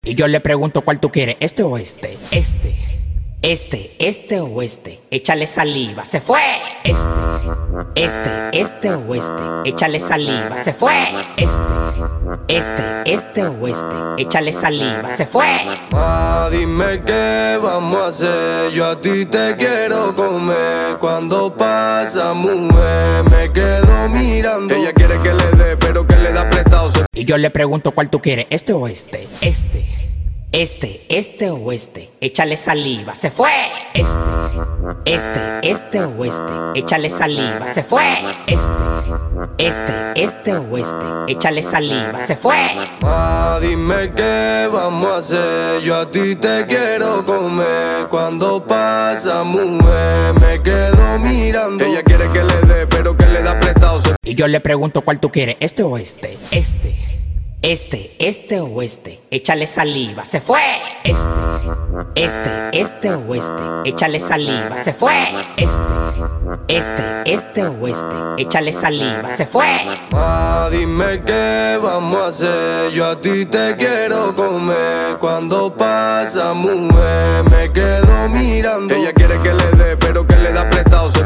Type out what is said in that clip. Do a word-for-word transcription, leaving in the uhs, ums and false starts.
Y yo le pregunto cuál tú quieres, este o este, este, este, este o este, échale saliva, se fue. Este, este, este o este, échale saliva, se fue. Este, este, este o este, échale saliva, se fue. Ah, dime qué vamos a hacer, yo a ti te quiero comer. Cuando pasa, mujer, me quedo mirando. Ella quiere que le dé, pero que le da prestado. Y yo le pregunto cuál tú quieres, este o este, este, este, este o este, échale saliva, se fue. Este, este, este o este, échale saliva, se fue. Este, este, este o este, échale saliva, se fue. Ah, dime qué vamos a hacer, yo a ti te quiero comer. Cuando pasa, mujer, me quedo mirando. Ella quiere que le dé, pero que le da prestado. Y yo le pregunto cuál tú quieres, este o este, este, este, este o este, échale saliva, se fue. Este, este, este o este, échale saliva, se fue. Este, este, este o este, échale saliva, se fue. Ah, dime qué vamos a hacer, yo a ti te quiero comer. Cuando pasa, mujer, me quedo mirando. Ella quiere que le dé, pero que le da prestado.